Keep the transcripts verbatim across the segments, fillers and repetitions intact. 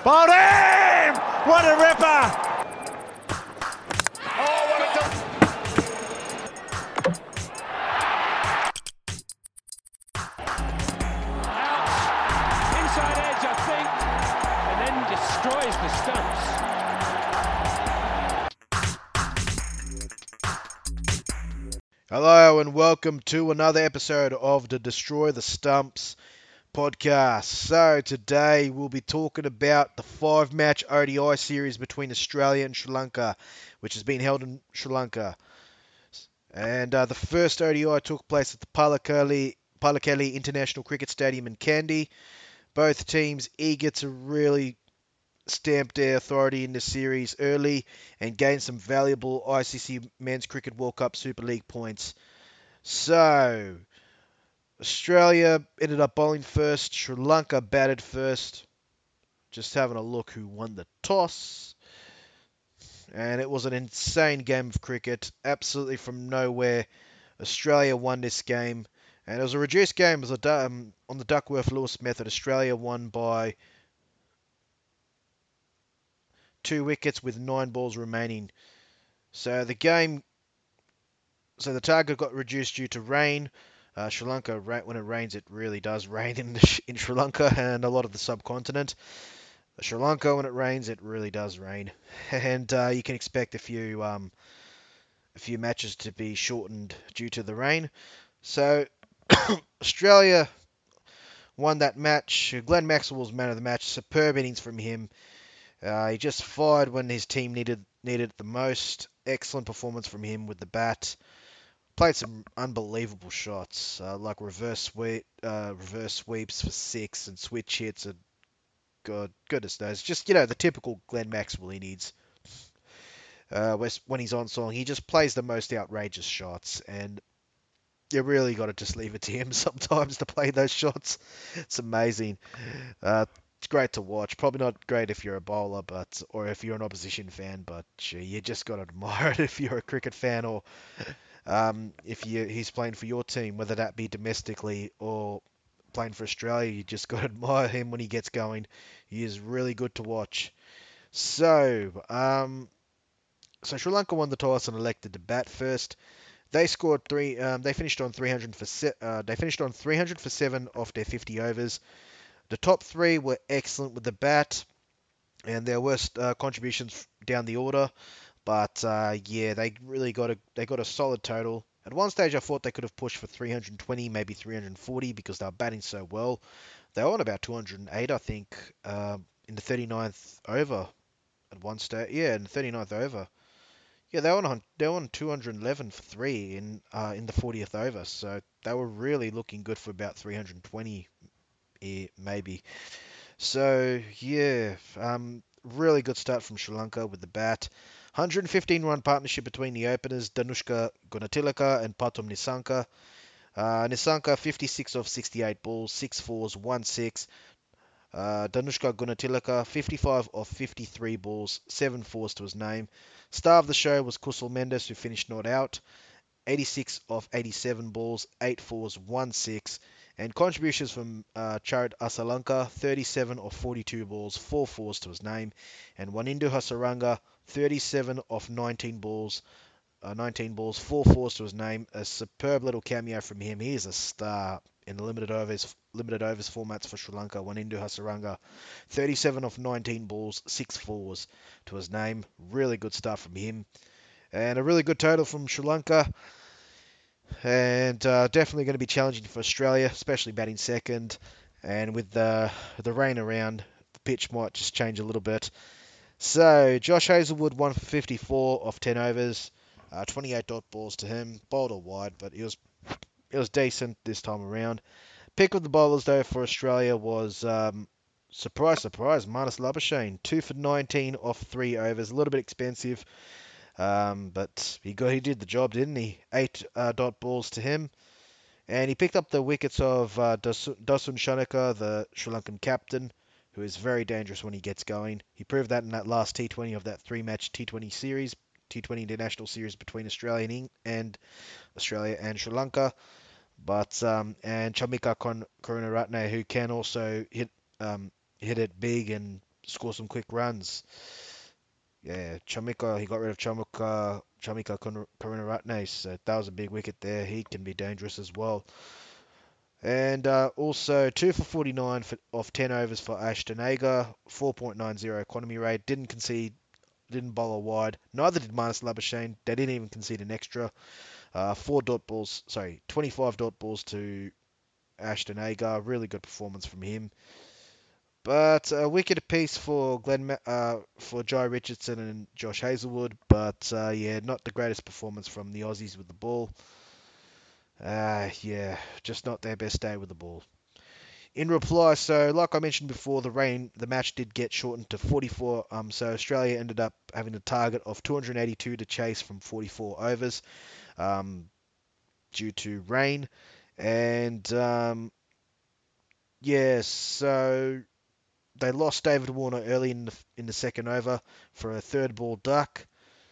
Bowled in! What a ripper! Oh, what a dunk! Out, inside edge, I think, and then destroys the stumps. Hello and welcome to another episode of the Destroy the Stumps podcast. So today we'll be talking about the five-match O D I series between Australia and Sri Lanka, which has been held in Sri Lanka. And uh, the first O D I took place at the Pallekele, Pallekele International Cricket Stadium in Kandy. Both teams eager to really stamp their authority in the series early and gain some valuable I C C Men's Cricket World Cup Super League points. So, Australia ended up bowling first. Sri Lanka batted first. Just having a look who won the toss. And it was an insane game of cricket. Absolutely from nowhere. Australia won this game. And it was a reduced game. It was a, um, on the Duckworth-Lewis method. Australia won by two wickets with nine balls remaining. So the game... So the target got reduced due to rain. Uh, Sri Lanka, when it rains, it really does rain in, the, in Sri Lanka and a lot of the subcontinent. Sri Lanka, when it rains, it really does rain, and uh, you can expect a few um, a few matches to be shortened due to the rain. So Australia won that match. Glenn Maxwell was man of the match. Superb innings from him. Uh, he just fired when his team needed needed it the most. Excellent performance from him with the bat. Played some unbelievable shots, uh, like reverse sweep, uh, reverse sweeps for six and switch hits. And God, goodness knows, just you know the typical Glenn Maxwell he needs. Uh, when he's on song, he just plays the most outrageous shots, and you really got to just leave it to him sometimes to play those shots. It's amazing. Uh, it's great to watch. Probably not great if you're a bowler, but or if you're an opposition fan, but gee, you just got to admire it if you're a cricket fan or. Um, if you, he's playing for your team, whether that be domestically or playing for Australia, you just got to admire him when he gets going. He is really good to watch. So, um, so Sri Lanka won the toss and elected to bat first. They scored three. Um, they finished on three hundred for se- uh, They finished on three hundred for seven off their fifty overs. The top three were excellent with the bat, and their worst uh, contributions down the order. But uh, yeah, they really got a they got a solid total. At one stage, I thought they could have pushed for three hundred twenty, maybe three hundred forty, because they were batting so well. They were on about two hundred eight, I think, uh, in the thirty-ninth over. At one stage, yeah, in the thirty-ninth over. Yeah, they were on they were on two hundred eleven for three in uh, in the fortieth over. So they were really looking good for about three hundred twenty, maybe. So yeah, um, really good start from Sri Lanka with the bat. one hundred fifteen run partnership between the openers Danushka Gunatilaka and Pathum Nissanka. Uh, Nissanka fifty-six of sixty-eight balls, six fours, one six. Uh, Danushka Gunatilaka fifty-five of fifty-three balls, seven fours to his name. Star of the show was Kusal Mendes, who finished not out. eighty-six of eighty-seven balls, eight fours, one six. And contributions from uh, Charit Asalanka, thirty-seven of forty-two balls, four fours to his name. And Wanindu Hasaranga, thirty-seven of nineteen balls, uh, nineteen balls, four fours to his name. A superb little cameo from him. He is a star in the limited overs limited overs formats for Sri Lanka. Wanindu Hasaranga, thirty-seven of nineteen balls, six fours to his name. Really good stuff from him. And a really good total from Sri Lanka. And uh, definitely going to be challenging for Australia, especially batting second. And with the, the rain around, the pitch might just change a little bit. So, Josh Hazlewood, one for fifty-four off ten overs. Uh, twenty-eight dot balls to him. Bowled or wide, but it was it was decent this time around. Pick of the bowlers, though, for Australia was, um, surprise, surprise, Marnus Labuschagne. two for nineteen off three overs. A little bit expensive. Um, but he got he did the job, didn't he? Eight uh, dot balls to him. And he picked up the wickets of uh, Dasun Shanaka, the Sri Lankan captain, who is very dangerous when he gets going. He proved that in that last T twenty of that three-match T twenty series, T twenty International Series between Australia and, and Australia and Sri Lanka. But um, and Chamika Karunaratne, who can also hit um, hit it big and score some quick runs. Yeah, Chamika, he got rid of Chamika, Chamika Karunaratne, so that was a big wicket there. He can be dangerous as well. And uh, also two for forty-nine for, off ten overs for Ashton Agar, four point nine zero economy rate. Didn't concede, didn't bowl a wide. Neither did Marnus Labuschagne. They didn't even concede an extra. Uh, four dot balls, sorry, twenty-five dot balls to Ashton Agar. Really good performance from him. But a wicket apiece for Glenn, Ma- uh, for Jai Richardson and Josh Hazlewood. But uh, yeah, not the greatest performance from the Aussies with the ball. Uh, yeah, just not their best day with the ball. In reply, so like I mentioned before, the rain, the match did get shortened to forty-four. Um, so Australia ended up having a target of two hundred eighty-two to chase from forty-four overs, um, due to rain, and um, yeah, so they lost David Warner early in the in the second over for a third ball duck.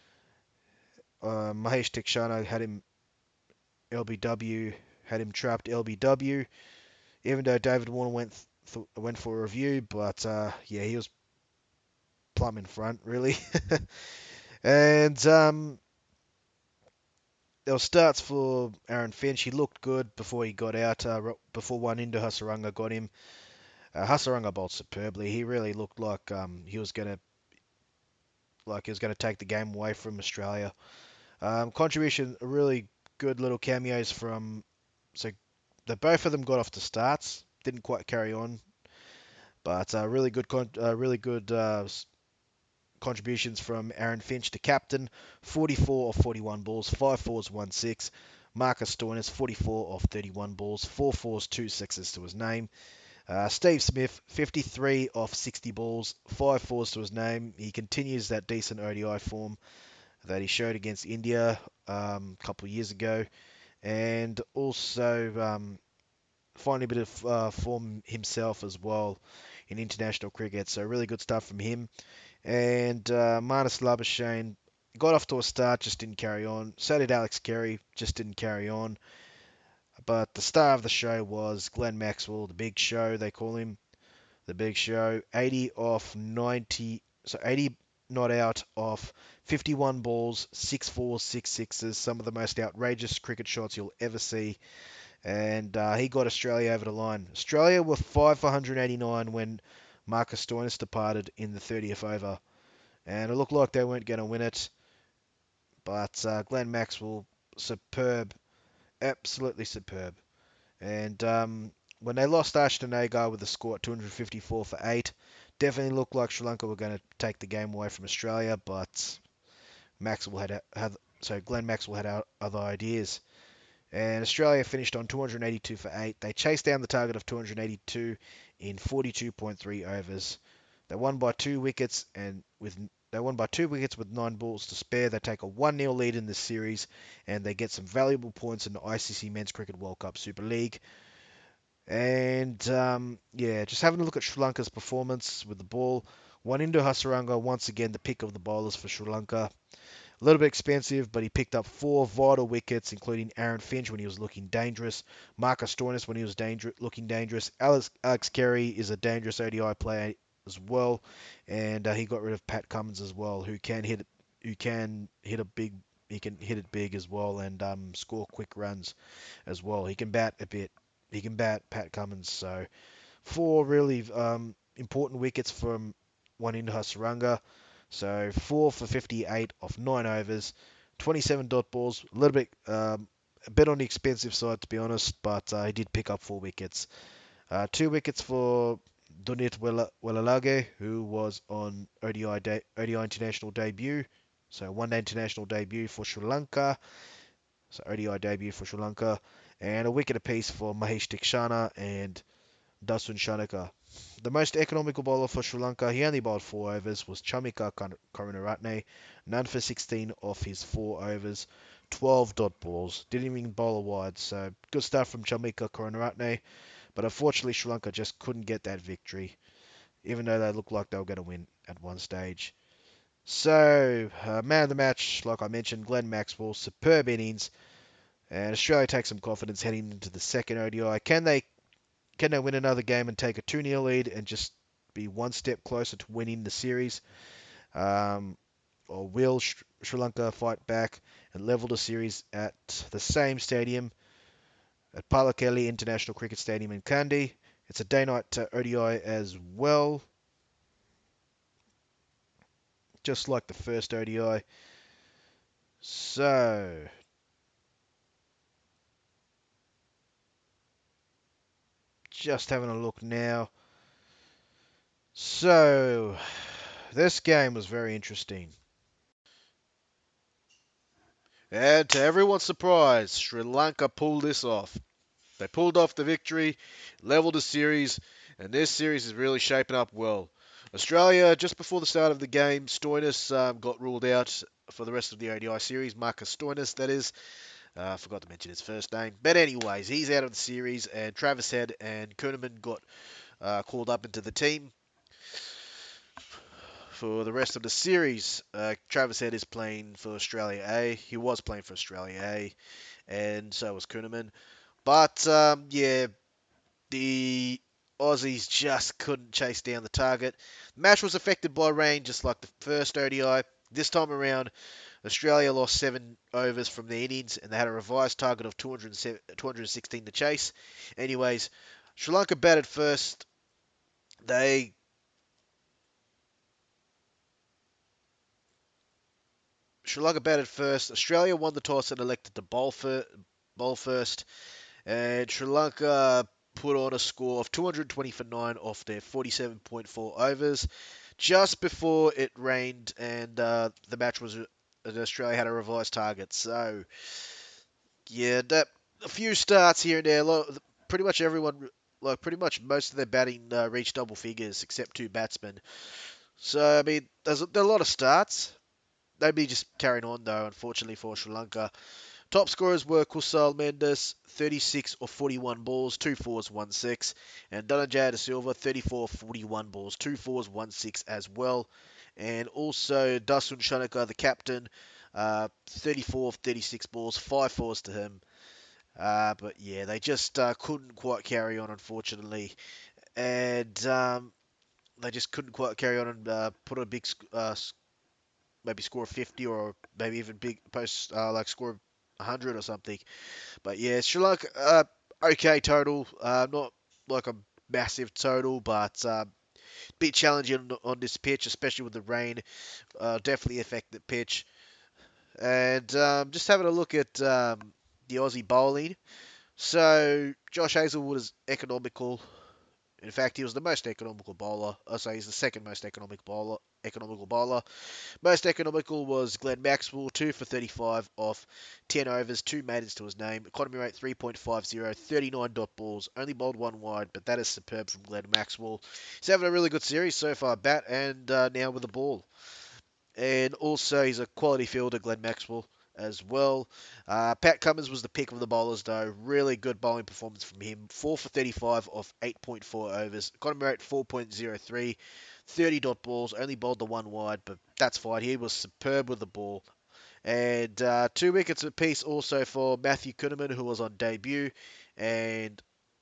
Uh, Mahesh Tikshana had him L B W, had him trapped L B W. Even though David Warner went th- went for a review, but uh, yeah, he was plumb in front, really. and um, there were starts for Aaron Finch. He looked good before he got out, uh, before one into Hasaranga got him. Uh, Hasaranga bowled superbly. He really looked like um, he was gonna like he was gonna take the game away from Australia. Um, contribution, really good little cameos from. So, the both of them got off to starts. Didn't quite carry on, but uh, really good, con- uh, really good uh, contributions from Aaron Finch, the captain, forty-four of forty-one balls, five fours, one six. Marcus Stoinis, forty-four of thirty-one balls, four fours, two sixes to his name. Uh, Steve Smith, fifty-three of sixty balls, five fours to his name. He continues that decent O D I form that he showed against India um, a couple of years ago, and also um, finding a bit of uh, form himself as well in international cricket. So really good stuff from him. And uh, Marnus Labuschagne got off to a start, just didn't carry on. So did Alex Carey, just didn't carry on. But the star of the show was Glenn Maxwell, the Big Show, they call him. The Big Show, eighty off ninety, so eighty not out of fifty-one balls, six fours, six sixes, some of the most outrageous cricket shots you'll ever see. And uh, he got Australia over the line. Australia were five for one hundred eighty-nine when Marcus Stoinis departed in the thirtieth over. And it looked like they weren't going to win it. But uh, Glenn Maxwell, superb, absolutely superb. And um, when they lost Ashton Agar with a score at two hundred fifty-four for eight, definitely looked like Sri Lanka were going to take the game away from Australia. But Maxwell had, had so Glenn Maxwell had other ideas. And Australia finished on two hundred eighty-two for eight. They chased down the target of two hundred eighty-two in forty-two point three overs. They won by two wickets, and with they won by two wickets with nine balls to spare. They take a one nil lead in this series, and they get some valuable points in the I C C Men's Cricket World Cup Super League. And um, yeah, just having a look at Sri Lanka's performance with the ball. Wanindu Hasaranga, once again the pick of the bowlers for Sri Lanka. A little bit expensive, but he picked up four vital wickets, including Aaron Finch when he was looking dangerous, Marcus Stoinis when he was danger- looking dangerous. Alex, Alex Carey is a dangerous O D I player as well, and uh, he got rid of Pat Cummins as well, who can hit who can hit a big he can hit it big as well and um, score quick runs as well. He can bat a bit. He can bat Pat Cummins. So four really um, important wickets from Wanindu Hasaranga. So four for fifty-eight off nine overs, twenty-seven dot balls, a little bit, um, a bit on the expensive side to be honest, but uh, he did pick up four wickets. Uh, two wickets for Dunit Welalage, who was on O D I, de- O D I international debut, so one day international debut for Sri Lanka, so O D I debut for Sri Lanka, and a wicket apiece for Mahesh Tikshana and Dasun Shanaka. The most economical bowler for Sri Lanka, he only bowled four overs, was Chamika Karunaratne, none for sixteen off his four overs, twelve dot balls, didn't even bowl a wide, so good stuff from Chamika Karunaratne, but unfortunately Sri Lanka just couldn't get that victory, even though they looked like they were going to win at one stage. So, uh, man of the match, like I mentioned, Glenn Maxwell, superb innings, and Australia takes some confidence heading into the second O D I. Can they Can they win another game and take a two nil lead and just be one step closer to winning the series? Um, or will Sh- Sri Lanka fight back and level the series at the same stadium, at Pallekele International Cricket Stadium in Kandy? It's a day-night uh, O D I as well, just like the first O D I. So, just having a look now. So, this game was very interesting. And to everyone's surprise, Sri Lanka pulled this off. They pulled off the victory, leveled the series, and this series is really shaping up well. Australia, just before the start of the game, Stoinis um, got ruled out for the rest of the O D I series. Marcus Stoinis, that is. I uh, forgot to mention his first name. But anyways, he's out of the series, and Travis Head and Kuhneman got uh, called up into the team for the rest of the series. Uh, Travis Head is playing for Australia A. He was playing for Australia A, and so was Kuhneman. But, um, yeah, the Aussies just couldn't chase down the target. The match was affected by rain, just like the first O D I. This time around, Australia lost seven overs from the innings, and they had a revised target of two hundred sixteen to chase. Anyways, Sri Lanka batted first. They Sri Lanka batted first. Australia won the toss and elected to bowl, fir- bowl first. And Sri Lanka put on a score of two hundred twenty for nine off their forty-seven point four overs. Just before it rained and uh, the match was, uh, Australia had a revised target. So, yeah, that a few starts here and there. Lo- Pretty much everyone, like pretty much most of their batting uh, reached double figures except two batsmen. So, I mean, there's a, there are a lot of starts. Nobody just carrying on though, unfortunately for Sri Lanka. Top scorers were Kusal Mendes, thirty-six or forty-one balls, two fours, one six, and Dhananjaya De Silva, thirty-four, forty-one balls, two fours, one six as well. And also Dasun Shanaka, the captain, uh, thirty-four, thirty-six balls, five fours to him. Uh, but yeah, they just uh, couldn't quite carry on, unfortunately. And um, they just couldn't quite carry on and uh, put a big, uh, maybe score fifty or maybe even big post, uh, like score one hundred or something. But yeah, Sri Lanka, uh, okay total. Uh, not like a massive total, but uh, bit challenging on, on this pitch, especially with the rain. Uh, definitely affect the pitch. And um, just having a look at um, the Aussie bowling. So Josh Hazlewood is economical. In fact, he was the most economical bowler. I say he's the second most economic bowler. Economical bowler. Most economical was Glenn Maxwell, two for thirty-five off ten overs, two maidens to his name. Economy rate three point five zero, thirty-nine dot balls, only bowled one wide, but that is superb from Glenn Maxwell. He's having a really good series so far, bat and uh, now with the ball. And also, he's a quality fielder, Glenn Maxwell, as well. Uh, Pat Cummins was the pick of the bowlers, though. Really good bowling performance from him. four for thirty-five off eight point four overs. Economy rate four point zero three. thirty dot balls. Only bowled the one wide, but that's fine. He was superb with the ball. And uh, two wickets apiece also for Matthew Kuhneman, who was on debut. And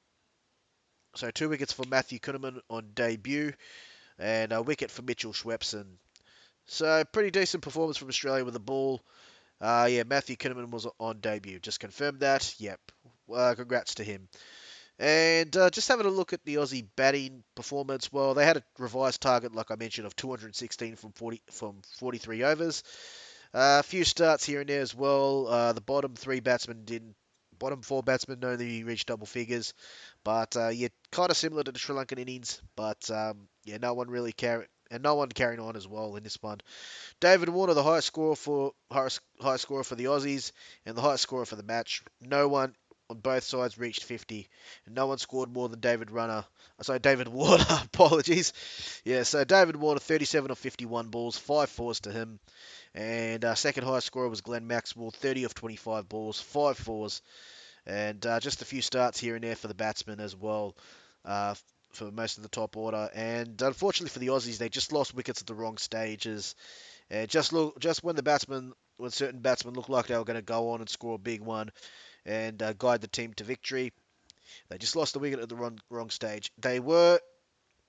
so two wickets for Matthew Kuhneman on debut. And a wicket for Mitchell Schwepson. So pretty decent performance from Australia with the ball. Uh, yeah, Matthew Kinnaman was on debut. Just confirmed that. Yep. Uh, congrats to him. And uh, just having a look at the Aussie batting performance. Well, they had a revised target, like I mentioned, of two hundred sixteen from forty from forty-three overs. Uh, a few starts here and there as well. Uh, the bottom three batsmen didn't. Bottom four batsmen only reached double figures, but uh, yeah, kind of similar to the Sri Lankan innings. But um, yeah, no one really carried, and no one carrying on as well in this one. David Warner, the highest scorer for highest, highest scorer for the Aussies, and the highest scorer for the match. No one on both sides reached fifty, and no one scored more than David Runner. Sorry, David Warner. Apologies. Yeah, so David Warner, thirty-seven of fifty-one balls, five fours to him, and uh, second highest scorer was Glenn Maxwell, thirty of twenty-five balls, five fours, and uh, just a few starts here and there for the batsmen as well. Uh, for most of the top order, and unfortunately for the Aussies, they just lost wickets at the wrong stages. And just look, just when the batsmen, when certain batsmen looked like they were going to go on and score a big one and uh, guide the team to victory, they just lost the wicket at the wrong wrong stage. They were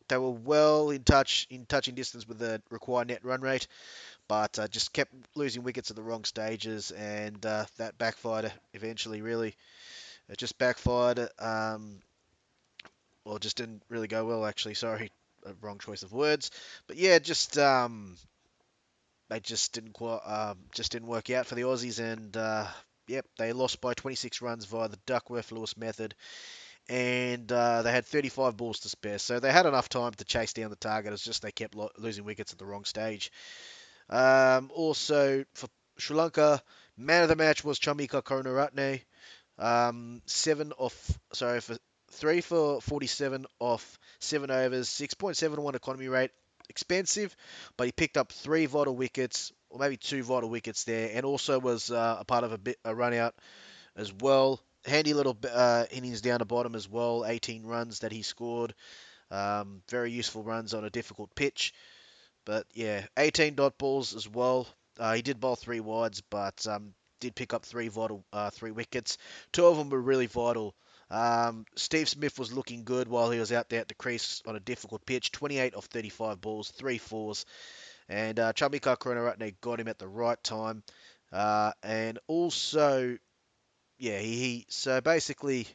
they were well in touch in touching distance with the required net run rate, but uh, just kept losing wickets at the wrong stages, and uh, that backfired eventually. Really, it just backfired. Um, or just didn't really go well. Actually, sorry, uh, wrong choice of words. But yeah, just um, they just didn't quite, um, just didn't work out for the Aussies, and uh, yep, they lost by twenty-six runs via the Duckworth-Lewis method, and uh, they had thirty-five balls to spare, so they had enough time to chase down the target. It's just they kept lo- losing wickets at the wrong stage. Um, also for Sri Lanka, man of the match was Chamika Karunaratne. Um, seven off, sorry, for three for forty-seven off seven overs, six point seven one economy rate. Expensive, but he picked up three vital wickets, or maybe two vital wickets there, and also was uh, a part of a bit a run out as well. Handy little uh, innings down the bottom as well. eighteen runs that he scored. Um, very useful runs on a difficult pitch. But yeah, eighteen dot balls as well. Uh, he did bowl three wides, but um, did pick up three vital, uh, three wickets. Two of them were really vital. Um, Steve Smith was looking good while he was out there at the crease on a difficult pitch. twenty-eight off thirty-five balls, three fours, and uh, Chamika Karunaratne got him at the right time. Uh, and also, yeah, he, he so basically.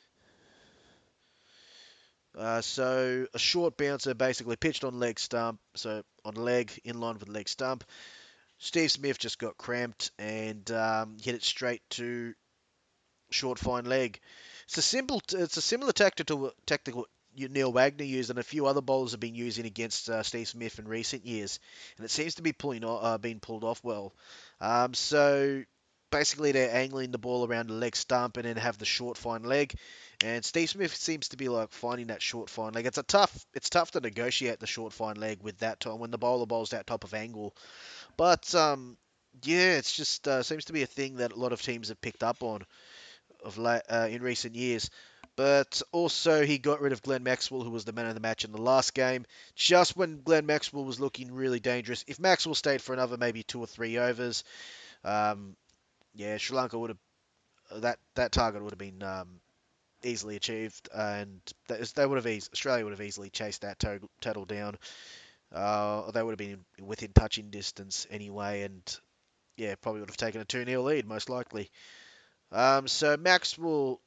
Uh, so a short bouncer basically pitched on leg stump, so on leg in line with leg stump. Steve Smith just got cramped and um, hit it straight to short fine leg. It's a simple, it's a similar tactical tactical Neil Wagner used, and a few other bowlers have been using against uh, Steve Smith in recent years, and it seems to be pulling uh, being pulled off well. Um, so basically, they're angling the ball around the leg stump and then have the short fine leg, and Steve Smith seems to be like finding that short fine leg. It's a tough, it's tough to negotiate the short fine leg with that time when the bowler bowls that type of angle. But um, yeah, it's just uh, seems to be a thing that a lot of teams have picked up on of late, uh, in recent years. But also, he got rid of Glenn Maxwell, who was the man of the match in the last game, just when Glenn Maxwell was looking really dangerous. If Maxwell stayed for another maybe two or three overs, um, yeah, Sri Lanka would have that that target would have been um, easily achieved, and they would have eased, Australia would have easily chased that total, total down. Uh, they would have been within touching distance anyway, and yeah, probably would have taken a two nil lead, most likely. Um, so Maxwell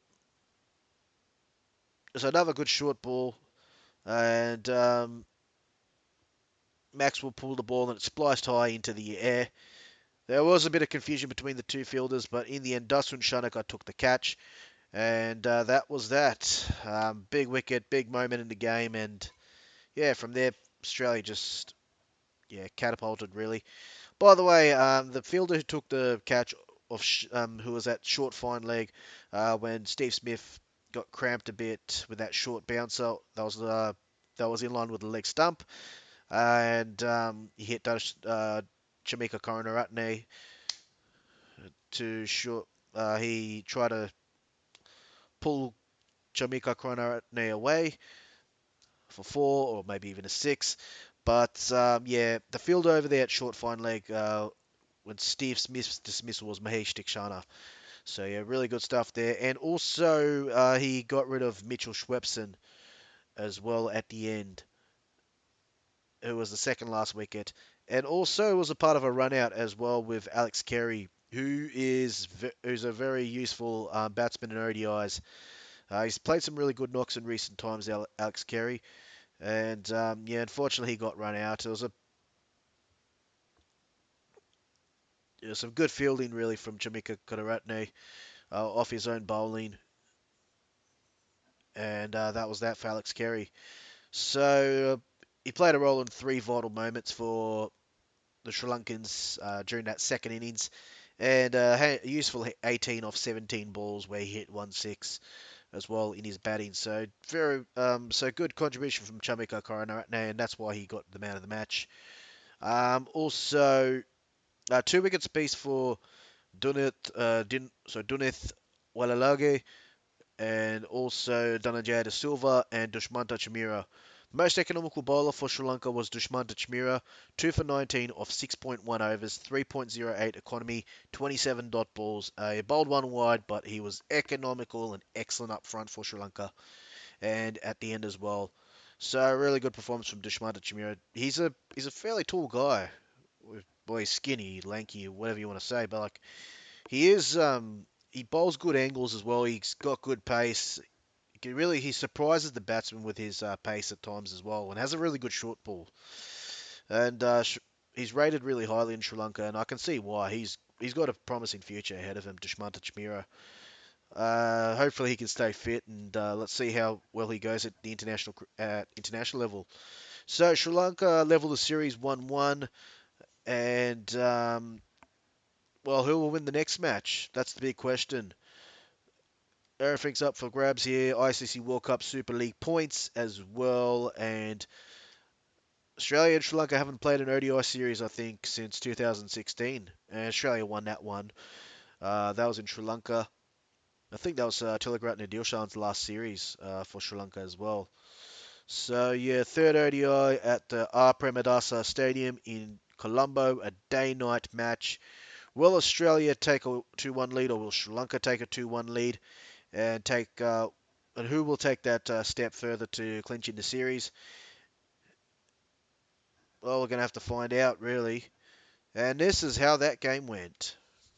is another good short ball, and um, Maxwell pulled the ball and it spliced high into the air. There was a bit of confusion between the two fielders, but in the end, Dasun Shanaka took the catch, and uh, that was that. Um, big wicket, big moment in the game, and yeah, from there, Australia just yeah catapulted really. By the way, um, the fielder who took the catch of sh- um, who was at short fine leg uh, when Steve Smith got cramped a bit with that short bouncer, that was uh, that was in line with the leg stump, and um, he hit Dash, uh, Chamika Karunaratne to short. Uh, he tried to pull Chamika Karunaratne away for four or maybe even a six. But um, yeah, the fielder over there at short fine leg uh, when Steve Smith's dismissal was Mahesh Dikshana. So yeah, really good stuff there. And also uh, he got rid of Mitchell Schwepson as well at the end, who was the second last wicket. And also was a part of a run out as well with Alex Carey, who is who's a very useful um, batsman in O D Is. Uh, he's played some really good knocks in recent times, Alex Carey. And um, yeah, unfortunately he got run out. It was a it was some good fielding really from Chamika Karunaratne uh, off his own bowling, and uh, that was that for Alex Carey. So uh, he played a role in three vital moments for the Sri Lankans uh, during that second innings, and uh, had a useful eighteen off seventeen balls where he hit one six as well in his batting. So very um, so good contribution from Chamika Karunaratne, and that's why he got the man of the match. Um, also, uh, two wickets apiece for Dunith, uh, Din, so Dunith Walalage and also Dhananjaya De Silva and Dushmanta Chamira. Most economical bowler for Sri Lanka was Dushmanta Chamira, two for nineteen off six point one overs, three point oh eight economy, twenty-seven dot balls. Uh, he bowled one wide, but he was economical and excellent up front for Sri Lanka, and at the end as well. So really good performance from Dushmanta Chamira. He's a he's a fairly tall guy. Boy, he's skinny, lanky, whatever you want to say, but like he is, um, he bowls good angles as well. He's got good pace. He can really he surprises the batsman with his uh, pace at times as well, and has a really good short ball. And uh, sh- he's rated really highly in Sri Lanka, and I can see why. He's he's got a promising future ahead of him, Dushmanta Chamira. Uh, hopefully he can stay fit, and uh, let's see how well he goes at the international cr- at international level. So Sri Lanka level the series one one, and um, well, who will win the next match? That's the big question. Everything's up for grabs here. I C C World Cup Super League points as well, and Australia and Sri Lanka haven't played an O D I series, I think, since two thousand sixteen, and Australia won that one. Uh, that was in Sri Lanka. I think that was uh, Tilakratne Dilshan's last series uh, for Sri Lanka as well. So yeah, third O D I at the R. Premadasa Stadium in Colombo, a day-night match. Will Australia take a two one lead, or will Sri Lanka take a two one lead and take? Uh, and who will take that uh, step further to clinching the series? Well, we're going to have to find out, really. And this is how that game went.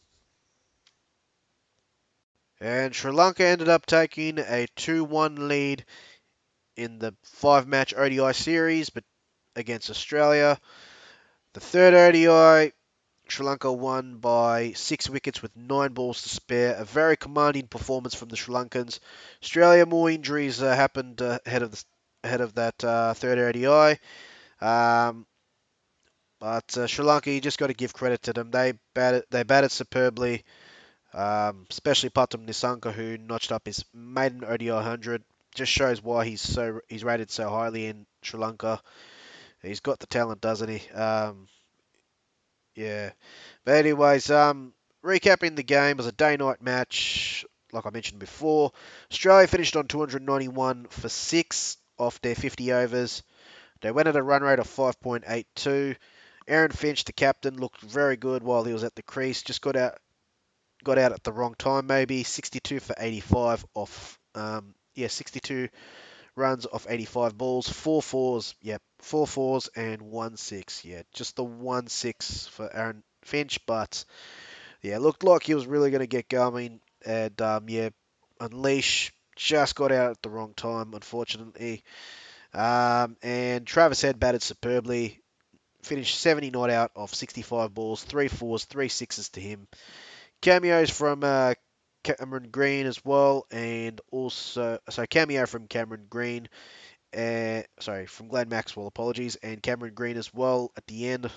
And Sri Lanka ended up taking a two one lead in the five-match O D I series, but against Australia. The third O D I, Sri Lanka won by six wickets with nine balls to spare. A very commanding performance from the Sri Lankans. Australia, more injuries uh, happened uh, ahead of the, ahead of that uh, third O D I. Um, but uh, Sri Lanka, you just got to give credit to them. They batted, they batted superbly, um, especially Pathum Nissanka, who notched up his maiden O D I one hundred. Just shows why he's so he's rated so highly in Sri Lanka. He's got the talent, doesn't he? Um, yeah. But anyways, um, recapping the game, was a day-night match, like I mentioned before. Australia finished on two hundred ninety-one for six off their fifty overs. They went at a run rate of five point eight two. Aaron Finch, the captain, looked very good while he was at the crease. Just got out, got out at the wrong time, maybe. sixty-two for eighty-five off. Um, yeah, sixty-two runs off eighty-five balls, four fours, yep, four fours and one six, yeah, just the one six for Aaron Finch, but yeah, looked like he was really going to get going, and um, yeah, Unleash just got out at the wrong time, unfortunately, um, and Travis Head batted superbly, finished seventy not out off sixty-five balls, three fours, three sixes to him. Cameos from uh, Cameron Green as well, and also so cameo from Cameron Green. Uh, sorry, from Glenn Maxwell, apologies, and Cameron Green as well at the end.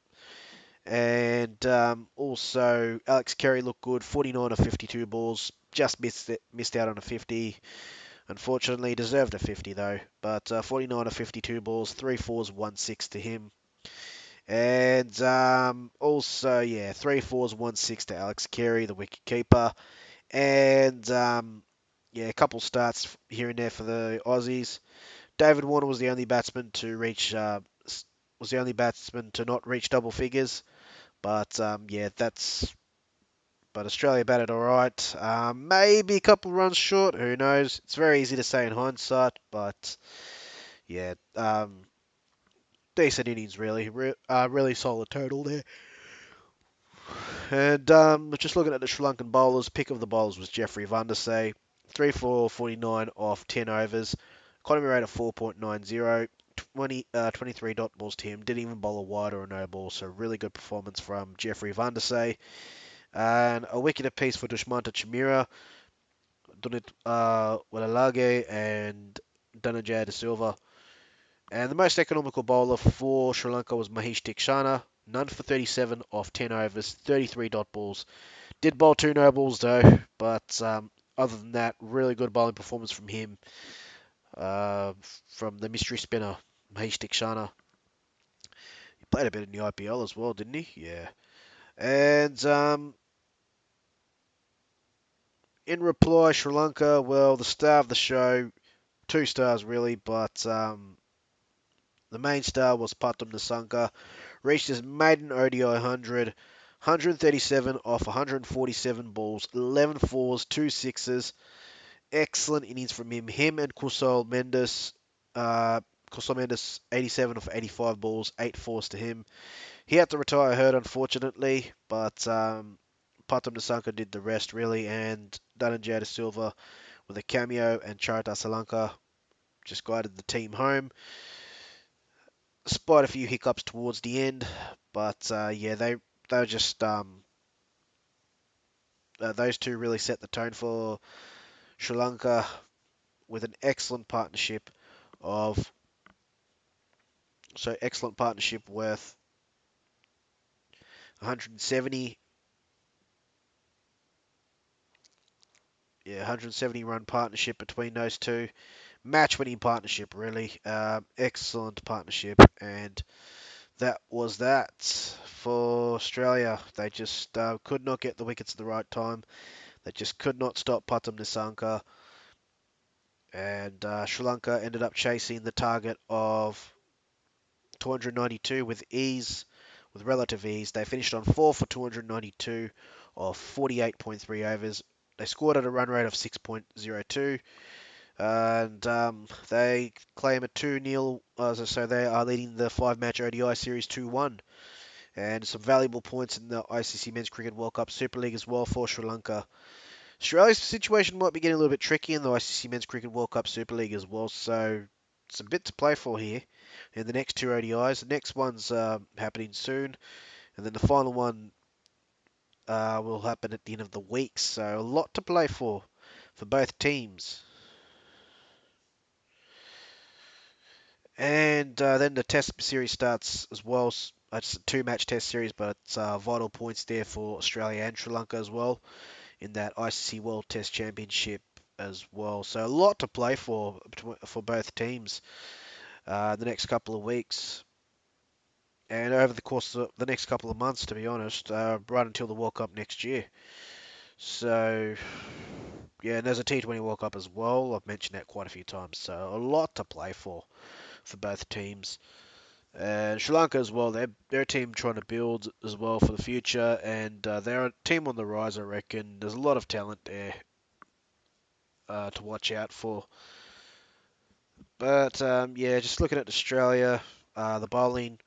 And um, also, Alex Carey looked good, forty-nine of fifty-two balls, just missed it, missed out on a fifty. Unfortunately, deserved a fifty though, but uh, forty-nine of fifty-two balls, three fours, one six to him. And um, also, yeah, three fours, one six to Alex Carey, the wicket keeper. And um, yeah, a couple starts here and there for the Aussies. David Warner was the only batsman to reach uh, was the only batsman to not reach double figures, but um, yeah, that's but Australia batted all right. Um, maybe a couple runs short. Who knows? It's very easy to say in hindsight, but yeah, um, decent innings really. Re- uh, really solid total there. And um, just looking at the Sri Lankan bowlers, pick of the bowlers was Jeffrey Vandasay, three for forty-nine off ten overs, economy rate of four point nine zero, twenty, uh, twenty-three dot balls to him, didn't even bowl a wide or a no ball, so really good performance from Jeffrey Vandasay. And a wicket apiece for Dushmanta Chamira, Dunit uh, Walalage, and Dhananjaya De Silva. And the most economical bowler for Sri Lanka was Mahesh Dikshana, none for thirty-seven off ten overs, thirty-three dot balls. Did bowl two no balls though, but um, other than that, really good bowling performance from him, uh, from the mystery spinner, Mahesh Dikshana. He played a bit in the I P L as well, didn't he? Yeah. And um, in reply, Sri Lanka, well, the star of the show, two stars really, but um, the main star was Pathum Nissanka. Reached his maiden O D I one hundred, one hundred thirty-seven off one hundred forty-seven balls, eleven fours, two sixes. Excellent innings from him. Him and Kusal Mendes uh, Kosomendis, eighty-seven of eighty-five balls, eight fours to him. He had to retire hurt, unfortunately, but um, Pathum Nissanka did the rest, really, and Dhananjaya De Silva with a cameo, and Charita Salanka just guided the team home. Despite a few hiccups towards the end, but uh, yeah, they they were just um, uh, those two really set the tone for Sri Lanka with an excellent partnership of so excellent partnership worth one hundred seventy, yeah, one hundred seventy run partnership between those two. Match winning partnership, really. Um, excellent partnership, and that was that for Australia. They just uh, could not get the wickets at the right time. They just could not stop Pathum Nissanka, and uh, Sri Lanka ended up chasing the target of two hundred ninety-two with ease, with relative ease. They finished on four for two hundred ninety-two of forty-eight point three overs. They scored at a run rate of six point oh two, and um, they claim a two nil, uh, so they are leading the five-match O D I series two one. And some valuable points in the I C C Men's Cricket World Cup Super League as well for Sri Lanka. Australia's situation might be getting a little bit tricky in the I C C Men's Cricket World Cup Super League as well, so it's a bit to play for here in the next two O D Is. The next one's uh, happening soon, and then the final one uh, will happen at the end of the week, so a lot to play for for both teams. And uh, then the Test series starts as well. It's a two-match Test series, but it's uh, vital points there for Australia and Sri Lanka as well in that I C C World Test Championship as well. So a lot to play for for both teams uh, the next couple of weeks and over the course of the next couple of months, to be honest, uh, right until the World Cup next year. So yeah, and there's a T twenty World Cup as well. I've mentioned that quite a few times. So a lot to play for for both teams. And Sri Lanka as well, they're, they're a team trying to build as well for the future, and uh, they're a team on the rise, I reckon. There's a lot of talent there uh, to watch out for. But um, yeah, just looking at Australia, uh, the bowling.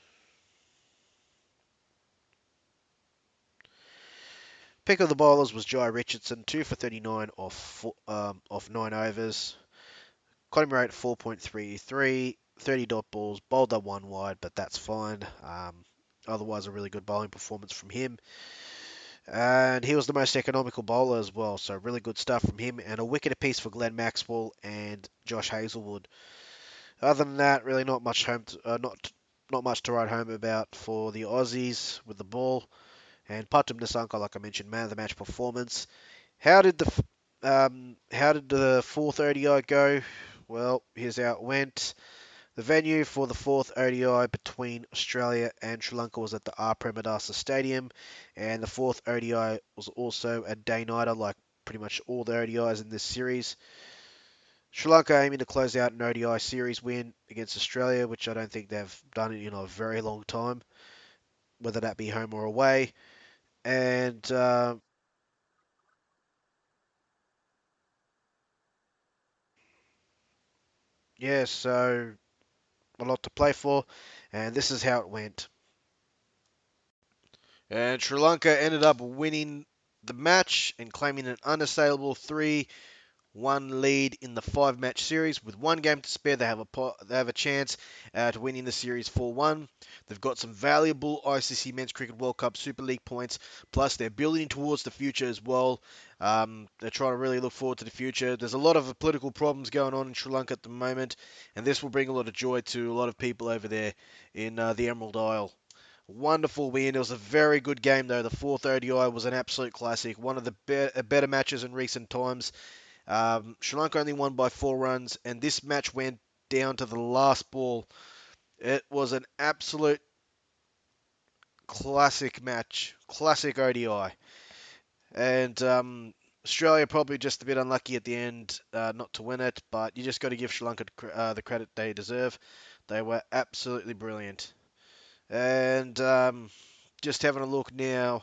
Pick of the bowlers was Jai Richardson, two for thirty-nine off four, um, off nine overs. Caught him rate at four point three three, thirty dot balls, bowled up one wide, but that's fine. Um, otherwise, a really good bowling performance from him. And he was the most economical bowler as well, so really good stuff from him. And a wicket apiece for Glenn Maxwell and Josh Hazlewood. Other than that, really not much home, to, uh, not not much to write home about for the Aussies with the ball. And Pathum Nissanka, like I mentioned, man of the match performance. How did the um, how did the fourth O D I go? Well, here's how it went. The venue for the fourth O D I between Australia and Sri Lanka was at the R. Premadasa Stadium, and the fourth O D I was also a day-nighter, like pretty much all the O D Is in this series. Sri Lanka aiming to close out an O D I series win against Australia, which I don't think they've done in a very long time, whether that be home or away. And uh, yeah, so a lot to play for, and this is how it went. And Sri Lanka ended up winning the match and claiming an unassailable three one lead in the five-match series. With one game to spare, they have a po- they have a chance uh, to winning the series four one. They've got some valuable I C C Men's Cricket World Cup Super League points, plus they're building towards the future as well. Um, they're trying to really look forward to the future. There's a lot of political problems going on in Sri Lanka at the moment, and this will bring a lot of joy to a lot of people over there in uh, the Emerald Isle. Wonderful win. It was a very good game, though. The fourth O D I was an absolute classic. One of the be- better matches in recent times. Um, Sri Lanka only won by four runs, and this match went down to the last ball. It was an absolute classic match, classic O D I. And um, Australia probably just a bit unlucky at the end uh, not to win it, but you just got to give Sri Lanka uh, the credit they deserve. They were absolutely brilliant. And um, just having a look now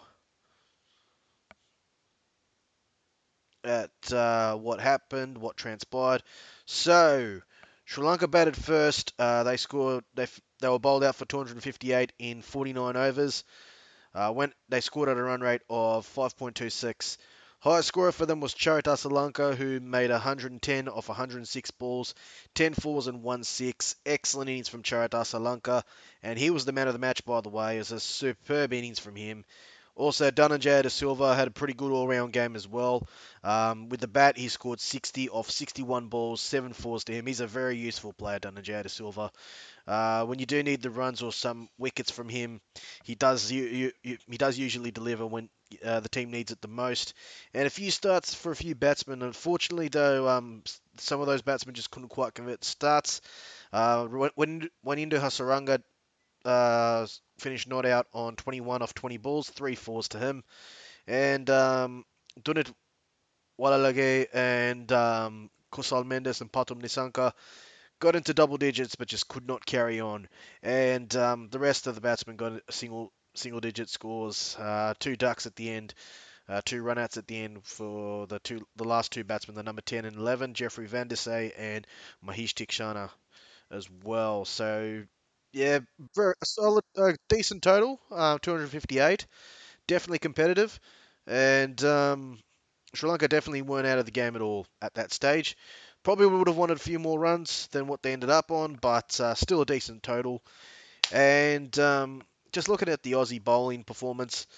at uh, what happened, what transpired. So, Sri Lanka batted first. Uh, they scored. They f- they were bowled out for two hundred fifty-eight in forty-nine overs. Uh, went they scored at a run rate of five point two six. Highest scorer for them was Charita Salanka, who made one hundred ten off one hundred six balls, ten fours and one six. Excellent innings from Charita Salanka, and he was the man of the match, by the way. It was a superb innings from him. Also, Dhananjaya De Silva had a pretty good all-round game as well. Um, with the bat, he scored sixty off sixty-one balls, seven fours to him. He's a very useful player, Dhananjaya De Silva. Uh, when you do need the runs or some wickets from him, he does you, you, you, he does usually deliver when uh, the team needs it the most. And a few starts for a few batsmen. Unfortunately, though, um, some of those batsmen just couldn't quite convert starts. Uh, when when Indu Hasaranga uh, finished not out on twenty-one off twenty balls, three fours to him, and um, Dunit Walalage and um, Kusal Mendes and Patum Nisanka got into double digits but just could not carry on. And um, the rest of the batsmen got single single digit scores, uh, two ducks at the end, uh, two runouts at the end for the two the last two batsmen, the number ten and eleven, Jeffrey Van der Say and Mahesh Tikshana as well. So yeah, very a solid, uh, decent total, uh, two hundred fifty-eight, definitely competitive, and um, Sri Lanka definitely weren't out of the game at all at that stage. Probably would have wanted a few more runs than what they ended up on, but uh, still a decent total. And um, just looking at the Aussie bowling performance,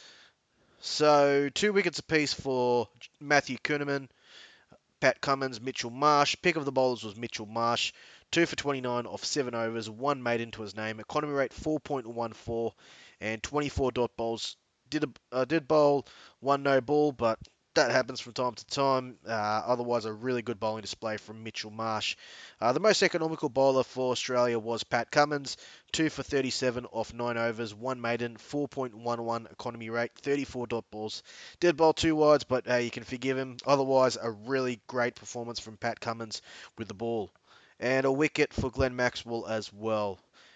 so two wickets apiece for Matthew Kuhneman, Pat Cummins, Mitchell Marsh. Pick of the bowlers was Mitchell Marsh. Two for twenty-nine off seven overs, one made into his name. Economy rate four point one four and twenty-four dot bowls. Did a, uh, did bowl one no ball, but that happens from time to time. Uh, otherwise, a really good bowling display from Mitchell Marsh. Uh, the most economical bowler for Australia was Pat Cummins. Two for thirty-seven off nine overs, one maiden, four point one one economy rate, thirty-four dot balls. Did bowl two wides, but hey, you can forgive him. Otherwise, a really great performance from Pat Cummins with the ball. And a wicket for Glenn Maxwell as well.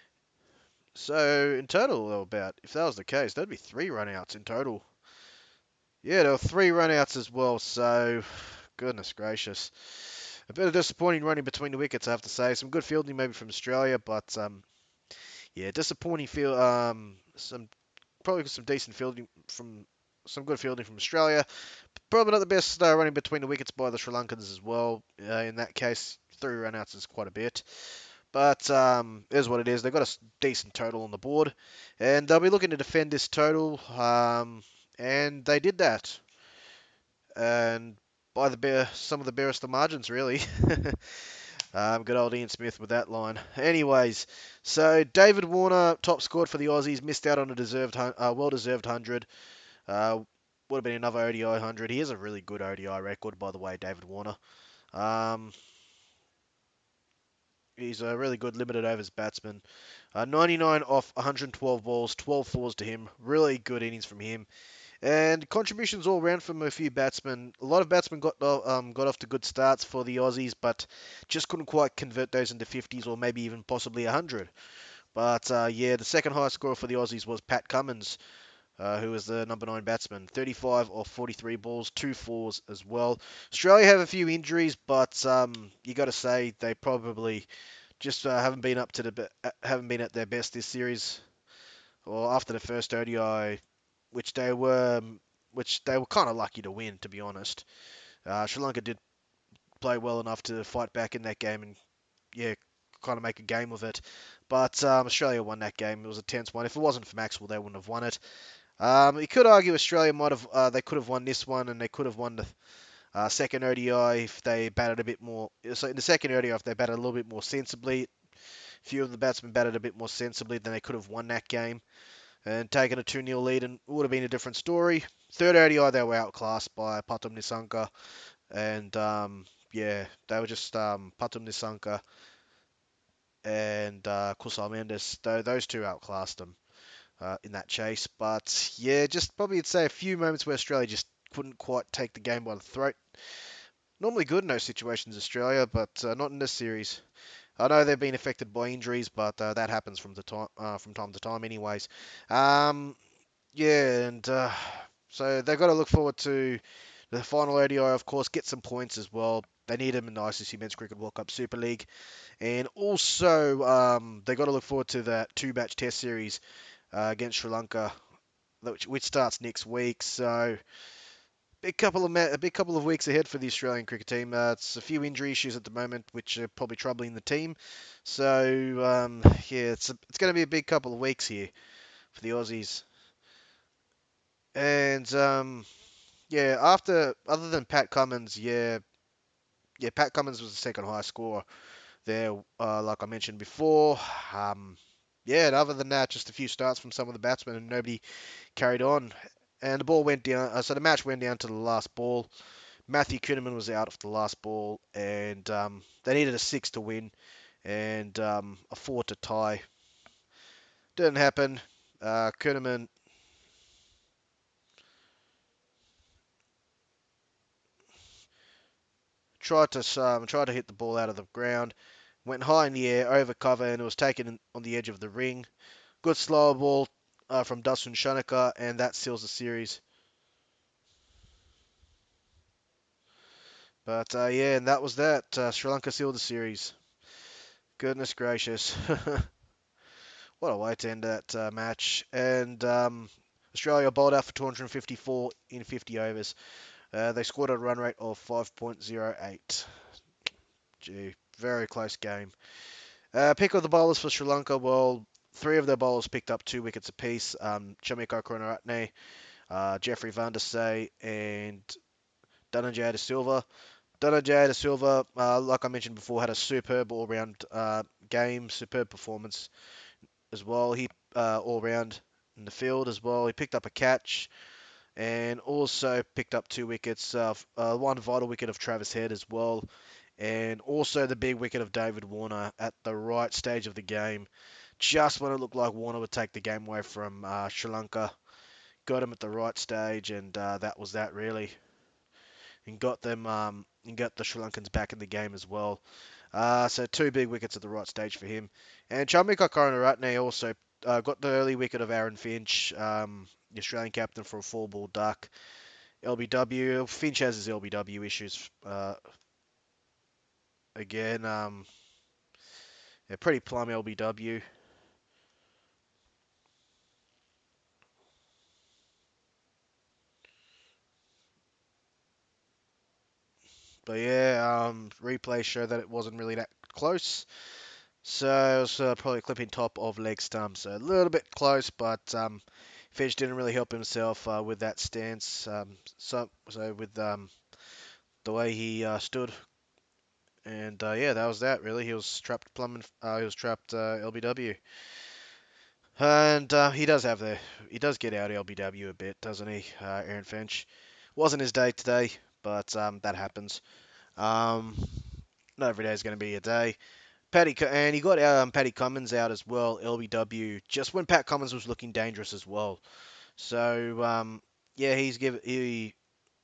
So, in total, about, if that was the case, that'd be three runouts in total. Yeah, there were three runouts as well, so, goodness gracious. A bit of disappointing running between the wickets, I have to say. Some good fielding maybe from Australia, but, um, yeah, disappointing field, um, some, probably some decent fielding from, some good fielding from Australia. Probably not the best uh, running between the wickets by the Sri Lankans as well. Uh, in that case, three runouts is quite a bit. But um, it is what it is. They've got a decent total on the board. And they'll be looking to defend this total. Um, and they did that. And by the bare, some of the barest of margins, really. um, good old Ian Smith with that line. Anyways, so David Warner, top scored for the Aussies, missed out on a deserved, uh, well-deserved one hundred. Uh, would have been another O D I one hundred. He has a really good O D I record, by the way, David Warner. Um, he's a really good limited overs batsman. Uh, ninety-nine off one hundred twelve balls, twelve fours to him. Really good innings from him. And contributions all round from a few batsmen. A lot of batsmen got um, got off to good starts for the Aussies, but just couldn't quite convert those into fifties or maybe even possibly one hundred. But uh, yeah, the second highest scorer for the Aussies was Pat Cummins, uh, who was the number nine batsman. thirty-five off forty-three balls, two fours as well. Australia have a few injuries, but um, you got to say they probably just uh, haven't been up to the uh, haven't been at their best this series. Or after the first O D I, which they were um, which they were kind of lucky to win, to be honest. Uh, Sri Lanka did play well enough to fight back in that game and yeah, kind of make a game of it. But um, Australia won that game. It was a tense one. If it wasn't for Maxwell, they wouldn't have won it. Um, you could argue Australia might have, uh, they could have won this one, and they could have won the uh, second O D I if they batted a bit more. So in the second O D I, if they batted a little bit more sensibly, a few of the batsmen batted a bit more sensibly, then they could have won that game and taken a two nil lead, and it would have been a different story. Third O D I, they were outclassed by Patum Nisanka, and um, yeah, they were just um, Patum Nisanka and uh, Kusal Mendes. Those two outclassed them. Uh, in that chase. But yeah, just probably I'd say a few moments where Australia just couldn't quite take the game by the throat. Normally good in those situations, Australia, but uh, not in this series. I know they've been affected by injuries, but uh, that happens from the time uh, from time to time, anyways. Um, yeah, and uh, so they've got to look forward to the final O D I, of course, get some points as well. They need them in the I C C Men's Cricket World Cup Super League. And also, um, they got to look forward to that two-match test series uh, against Sri Lanka, which, which starts next week. So, big couple of ma- a big couple of weeks ahead for the Australian cricket team. Uh, it's a few injury issues at the moment, which are probably troubling the team. So, um, yeah, it's a, it's going to be a big couple of weeks here for the Aussies. And um, yeah, after other than Pat Cummins, yeah, yeah, Pat Cummins was the second highest scorer there, uh, like I mentioned before. Um, yeah, and other than that, just a few starts from some of the batsmen, and nobody carried on. And the ball went down, uh, so the match went down to the last ball. Matthew Kuhneman was out of the last ball, and um, they needed a six to win and um, a four to tie. Didn't happen. Uh, Kuhneman tried to um, tried to hit the ball out of the ground, went high in the air, over cover, and it was taken on the edge of the ring. Good slow ball uh, from Dasun Shanaka, and that seals the series. But uh, yeah, and that was that. Uh, Sri Lanka sealed the series. Goodness gracious. What a way to end that uh, match. And um, Australia bowled out for two hundred fifty-four in fifty overs. Uh, they scored a run rate of five point oh eight. Gee, very close game. Uh, pick of the bowlers for Sri Lanka. Well, three of their bowlers picked up two wickets apiece. Um, Chamika Karunaratne, uh, Jeffrey Van der Say, and Dhananjaya de Silva. Dhananjaya de Silva, uh, like I mentioned before, had a superb all-round uh, game, superb performance as well. He uh, all-round in the field as well. He picked up a catch and also picked up two wickets. Uh, uh, one vital wicket of Travis Head as well, and also the big wicket of David Warner at the right stage of the game. Just when it looked like Warner would take the game away from uh, Sri Lanka, got him at the right stage, and uh, that was that really, and got them um, and got the Sri Lankans back in the game as well. Uh, so two big wickets at the right stage for him. And Chamika Karunaratne also uh, got the early wicket of Aaron Finch, um, the Australian captain, for a four ball duck. L B W. Finch has his L B W issues uh, again. Um, yeah, pretty plum L B W. But yeah, um, replays show that it wasn't really that close. So it was uh, probably clipping top of leg stump. So a little bit close, but um, Finch didn't really help himself uh, with that stance. Um, so, so with um, the way he uh, stood, and uh, yeah, that was that really. He was trapped plum. Uh, he was trapped uh, L B W, and uh, he does have the he does get out L B W a bit, doesn't he? Uh, Aaron Finch. Wasn't his day today, but um, that happens. Um, not every day is going to be a day. Paddy and he got um, Paddy Cummins out as well, L B W, just when Pat Cummins was looking dangerous as well. So um, yeah, he's given he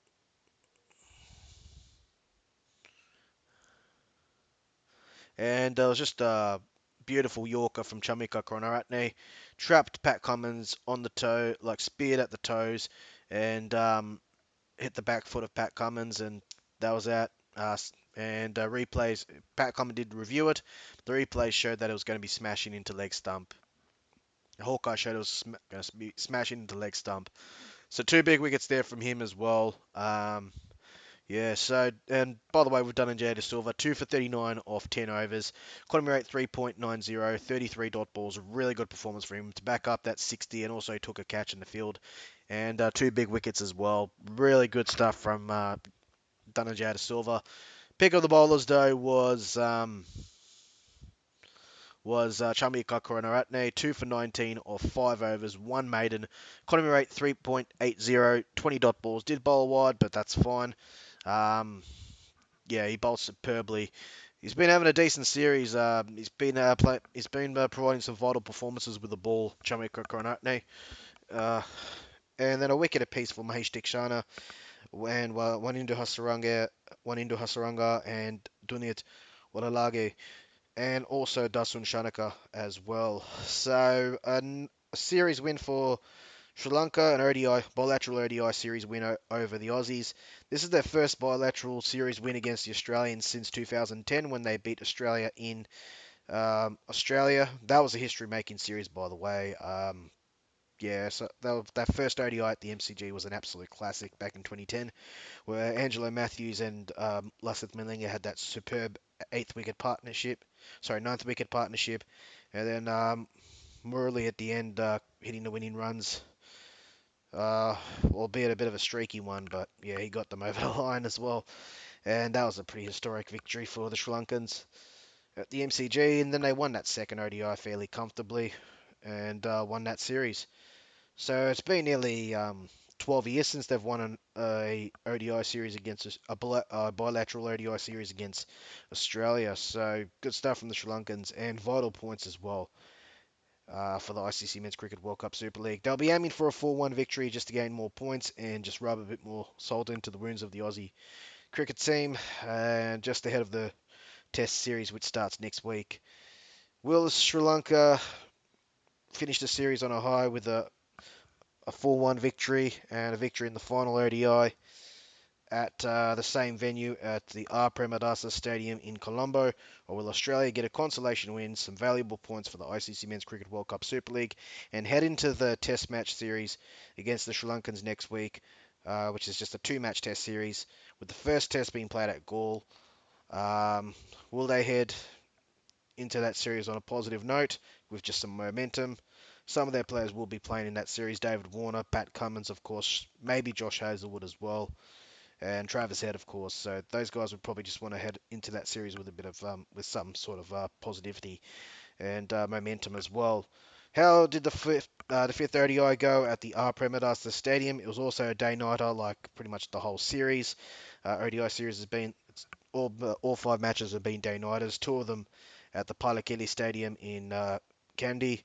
and uh, it was just a beautiful Yorker from Chamika Karunaratne, trapped Pat Cummins on the toe, like speared at the toes, and um, hit the back foot of Pat Cummins, and that was that. Uh, and uh, replays, Pat Cummins did review it. The replays showed that it was going to be smashing into leg stump. Hawkeye showed it was sm- going to be smashing into leg stump. So two big wickets there from him as well. Um, yeah, so, and by the way, we've done in Jay De Silva, two for thirty-nine off ten overs. Economy rate three point nine oh, thirty-three dot balls, a really good performance for him to back up that sixty, and also took a catch in the field. And uh, two big wickets as well. Really good stuff from uh, Dhananjaya De Silva. Pick of the bowlers, though, was um, was uh, Chamika Karunaratne, two for nineteen off five overs, one maiden. Economy rate three point eight oh, twenty dot balls. Did bowl wide, but that's fine. Um, yeah, he bowled superbly. He's been having a decent series. Uh, he's been uh, play, he's been uh, providing some vital performances with the ball, Chamika Karunaratne. Uh, and then a wicket apiece for Mahesh Dikshana, and uh, one into Hasaranga, one into Hasaranga, and Dunit Walalage, and also Dasun Shanaka as well. So an, a series win for Sri Lanka, an O D I, bilateral O D I series win o- over the Aussies. This is their first bilateral series win against the Australians since two thousand ten when they beat Australia in um, Australia. That was a history-making series, by the way. Um, yeah, so that, that first O D I at the M C G was an absolute classic back in twenty ten, where Angelo Matthews and um, Lasith Malinga had that superb eighth wicket partnership, sorry, ninth wicket partnership, and then um, Murali at the end uh, hitting the winning runs. Uh, albeit a bit of a streaky one, but yeah, he got them over the line as well. And that was a pretty historic victory for the Sri Lankans at the M C G. And then they won that second O D I fairly comfortably and uh, won that series. So it's been nearly um, twelve years since they've won an a O D I series against us- a, bila- a bilateral O D I series against Australia. So good stuff from the Sri Lankans and vital points as well uh, for the I C C Men's Cricket World Cup Super League. They'll be aiming for a four one victory just to gain more points and just rub a bit more salt into the wounds of the Aussie cricket team, and just ahead of the Test series, which starts next week. Will Sri Lanka finish the series on a high with a, a four one victory and a victory in the final O D I at uh, the same venue at the R. Premadasa Stadium in Colombo, or will Australia get a consolation win, some valuable points for the I C C Men's Cricket World Cup Super League, and head into the Test match series against the Sri Lankans next week, uh, which is just a two-match Test series, with the first Test being played at Galle. Um, will they head into that series on a positive note with just some momentum? Some of their players will be playing in that series. David Warner, Pat Cummins, of course, maybe Josh Hazlewood as well, and Travis Head, of course. So those guys would probably just want to head into that series with a bit of um, with some sort of uh, positivity and uh, momentum as well. How did the fifth uh, the fifth O D I go at the R. Premadasa Stadium? It was also a day-nighter, like pretty much the whole series. Uh, O D I series has been it's all uh, all five matches have been day-nighters. Two of them at the Pallekele Stadium in uh, Kandy.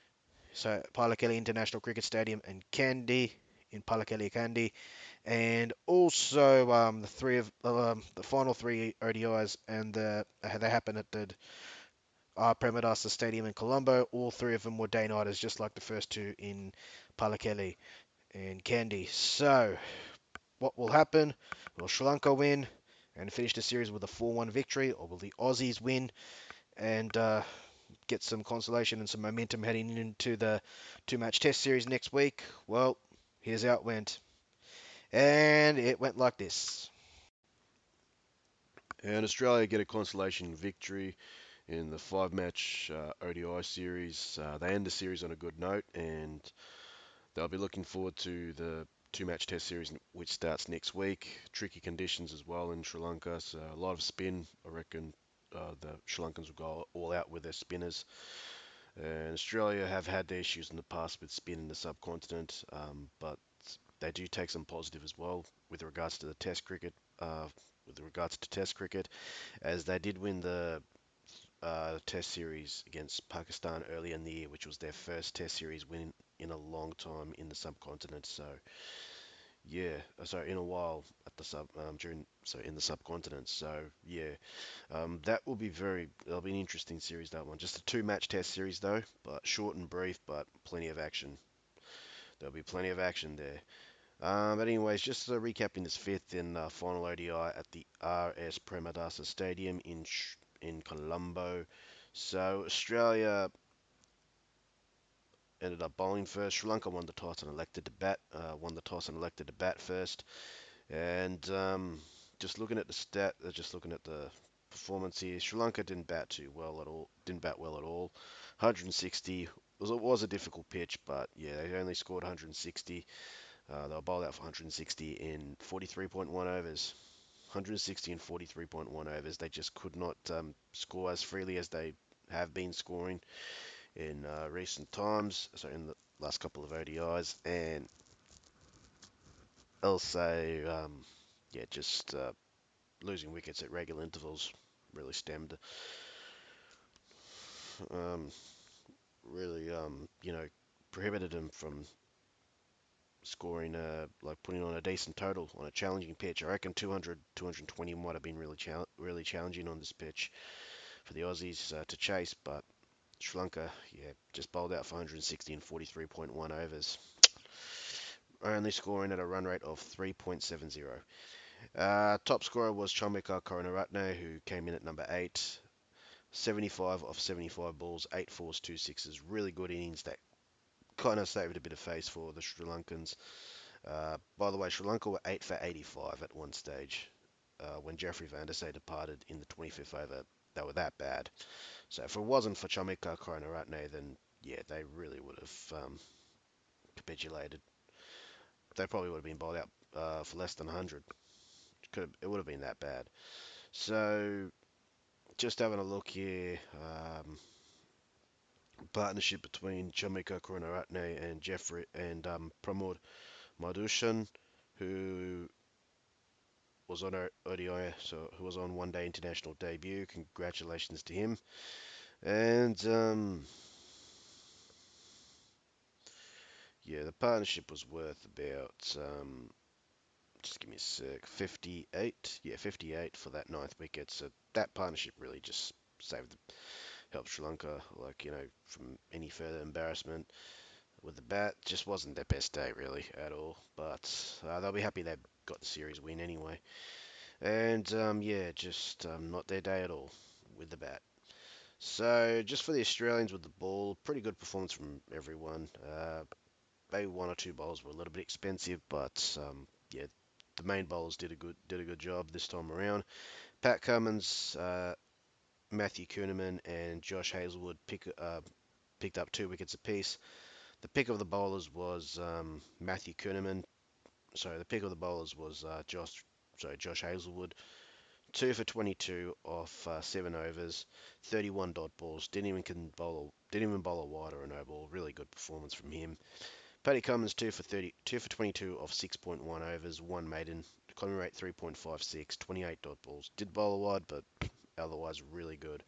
So Pallekele International Cricket Stadium in Kandy in Pallekele, Kandy, and also um, the three of um, the final three O D Is, and the, uh, they happened at the uh, Premadasa Stadium in Colombo. All three of them were day nighters, just like the first two in Pallekele and Kandy. So, what will happen? Will Sri Lanka win and finish the series with a four one victory, or will the Aussies win and uh, get some consolation and some momentum heading into the two-match Test series next week? Well, here's how it went, and it went like this. And Australia get a consolation victory in the five-match uh, O D I series. Uh, they end the series on a good note, and they'll be looking forward to the two-match Test series, which starts next week. Tricky conditions as well in Sri Lanka, so a lot of spin. I reckon uh, the Sri Lankans will go all out with their spinners. And Australia have had their issues in the past with spin in the subcontinent, um, but they do take some positive as well with regards to the Test cricket. Uh, with regards to Test cricket, as they did win the uh, Test series against Pakistan early in the year, which was their first Test series win in a long time in the subcontinent. So yeah, uh, so in a while at the sub um, during so in the subcontinent. So yeah, um, that will be very. It'll be an interesting series, that one. Just a two-match Test series though, but short and brief, but plenty of action. There'll be plenty of action there. Um, but anyways, just uh, recapping this fifth and uh, final O D I at the R S Premadasa Stadium in Sh- in Colombo. So Australia ended up bowling first. Sri Lanka won the toss and elected to bat. Uh, won the toss and elected to bat first. And um, just looking at the stat, uh, just looking at the performance here, Sri Lanka didn't bat too well at all. Didn't bat well at all. one hundred sixty was it was a difficult pitch, but yeah, they only scored one hundred sixty. Uh, they were bowled out for one hundred sixty in forty-three point one overs. one hundred sixty in forty-three point one overs. They just could not um, score as freely as they have been scoring in uh, recent times, so in the last couple of O D Is, and also, um, yeah, just uh, losing wickets at regular intervals really stemmed, um, really, um, you know, prohibited them from scoring, uh, like putting on a decent total on a challenging pitch. I reckon two hundred, two hundred twenty might have been really, chal- really challenging on this pitch for the Aussies uh, to chase, but Sri Lanka, yeah, just bowled out for one hundred sixty in forty-three point one overs. only scoring at a run rate of three point seven zero. Uh, top scorer was Chomika Karunaratne, who came in at number eight. seventy-five off seventy-five balls, eight fours, two sixes. Really good innings that kind of saved a bit of face for the Sri Lankans. Uh, by the way, Sri Lanka were eight for eighty-five at one stage. Uh, when Jeffrey Van der Sar departed in the twenty-fifth over, they were that bad. So if it wasn't for Chomika Karunaratne, then yeah, they really would have um, capitulated. They probably would have been bowled out uh, for less than one hundred. Could have, it would have been that bad. So just having a look here, um, partnership between Chomika Karunaratne and Jeffrey and um, Pramod Madhushan, who was on our O D I, so who was on one day international debut. Congratulations to him. And um, yeah, the partnership was worth about um, just give me a sec, fifty-eight. Yeah, fifty-eight for that ninth wicket. So that partnership really just saved, the, helped Sri Lanka, like you know, from any further embarrassment with the bat. Just wasn't their best day really at all. But uh, they'll be happy they got the series win anyway. And um, yeah, just um, not their day at all with the bat. So just for the Australians with the ball, pretty good performance from everyone. Uh, maybe one or two bowls were a little bit expensive, but um, yeah, the main bowlers did a good did a good job this time around. Pat Cummins, uh, Matthew Kuhneman, and Josh Hazlewood pick, uh, picked up two wickets apiece. The pick of the bowlers was um, Matthew Kuhneman. Sorry, the pick of the bowlers was uh, Josh. Sorry, Josh Hazlewood. Two for twenty-two off uh, seven overs, thirty-one dot balls. Didn't even can bowl. A, didn't even bowl a wide or a no ball. Really good performance from him. Paddy Cummins two for thirty, two for twenty-two off six point one overs, one maiden. Economy rate three point five six, twenty-eight dot balls. Did bowl a wide, but otherwise really good.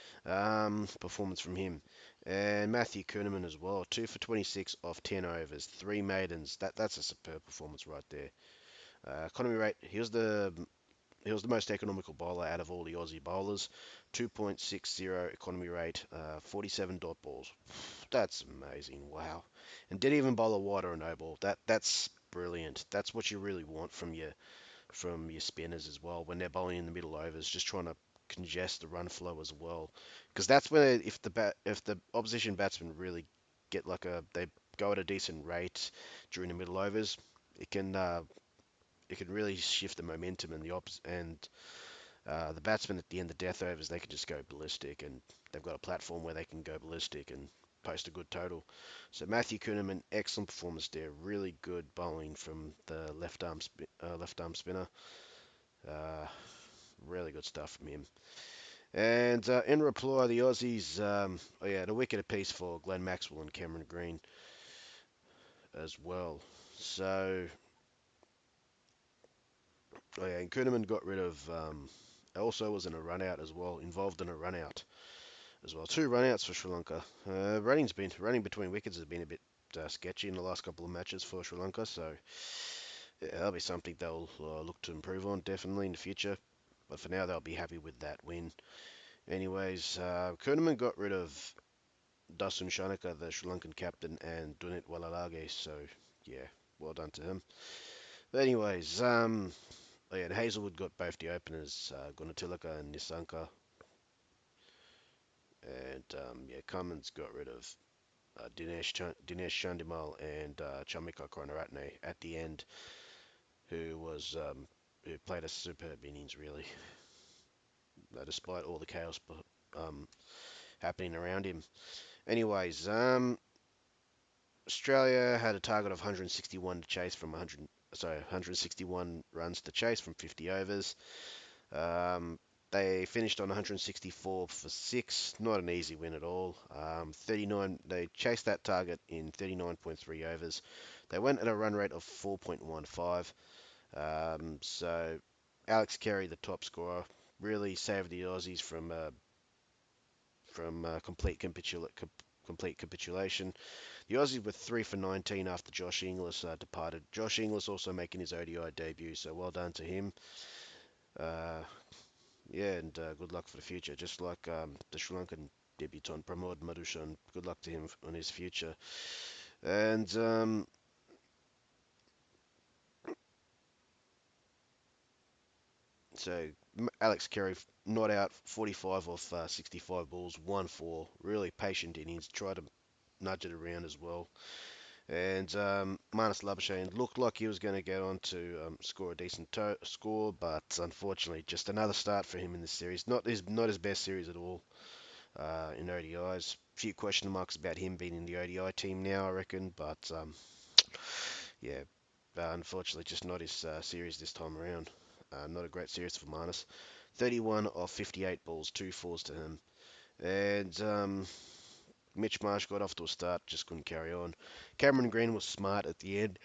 Um, performance from him. And Matthew Kuhneman as well, two for twenty-six off ten overs, three maidens. That that's a superb performance right there. Uh, economy rate. He was the he was the most economical bowler out of all the Aussie bowlers. two point six zero economy rate, uh, forty-seven dot balls. That's amazing. Wow. And didn't even bowl a wide or a no ball. That that's brilliant. That's what you really want from your from your spinners as well when they're bowling in the middle overs, just trying to congest the run flow as well. Because that's where if the bat if the opposition batsmen really get like a they go at a decent rate during the middle overs, it can uh, it can really shift the momentum and the ops and uh, the batsmen at the end of death overs, they can just go ballistic, and they've got a platform where they can go ballistic and post a good total. So Matthew Kuhneman, excellent performance there. Really good bowling from the left arm spi- uh, left arm spinner. Uh, really good stuff from him. And uh, in reply, the Aussies, um, oh yeah, and a wicket apiece for Glenn Maxwell and Cameron Green as well. So, oh yeah, and Kuhneman got rid of, um, also was in a run out as well, involved in a run out as well. Two runouts for Sri Lanka. Uh, running's been running between wickets has been a bit uh, sketchy in the last couple of matches for Sri Lanka, so yeah, that'll be something they'll uh, look to improve on definitely in the future. But for now, they'll be happy with that win. Anyways, uh, Kuhneman got rid of Dasun Shanaka, the Sri Lankan captain, and Dunit Walalage, so yeah, well done to him. But anyways, um, oh yeah, and Hazelwood got both the openers, uh, Gunatilaka and Nisanka, and um, yeah, Cummins got rid of uh, Dinesh, Ch- Dinesh Chandimal and uh, Chamika Karunaratne at the end, who was um, who played a superb innings really, uh, despite all the chaos um, happening around him. Anyways, um, Australia had a target of one hundred sixty-one to chase from one hundred, sorry, one hundred sixty-one runs to chase from fifty overs. Um, they finished on one hundred sixty-four for six. Not an easy win at all. Um, thirty-nine. They chased that target in thirty-nine point three overs. They went at a run rate of four point one five. Um, so Alex Carey, the top scorer, really saved the Aussies from uh, from uh, complete capitula- complete capitulation. The Aussies were three for nineteen after Josh Inglis uh, departed. Josh Inglis also making his O D I debut, so well done to him. Uh, yeah, and uh, good luck for the future. Just like um, the Sri Lankan debutant Pramod Madhushan, good luck to him on his future. And um, So Alex Carey not out, forty-five off uh, sixty-five balls, one four. Really patient innings. Tried to nudge it around as well. And um, Marnus Labuschagne looked like he was going to get on to um, score a decent to- score, but unfortunately, just another start for him in this series. Not his not his best series at all uh, in O D Is. Few question marks about him being in the O D I team now, I reckon. But um, yeah, uh, unfortunately, just not his uh, series this time around. Uh, not a great series for Marnus. thirty-one of fifty-eight balls, two fours to him. And um, Mitch Marsh got off to a start, just couldn't carry on. Cameron Green was smart at the end.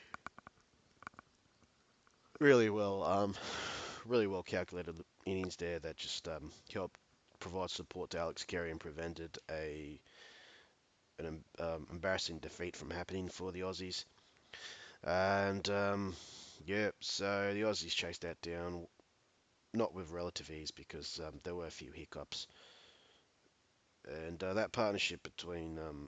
Really well, um, really well calculated innings there that just um, helped provide support to Alex Carey and prevented a an um, embarrassing defeat from happening for the Aussies. And um, yeah, so the Aussies chased that down, not with relative ease because um, there were a few hiccups. And uh, that partnership between um,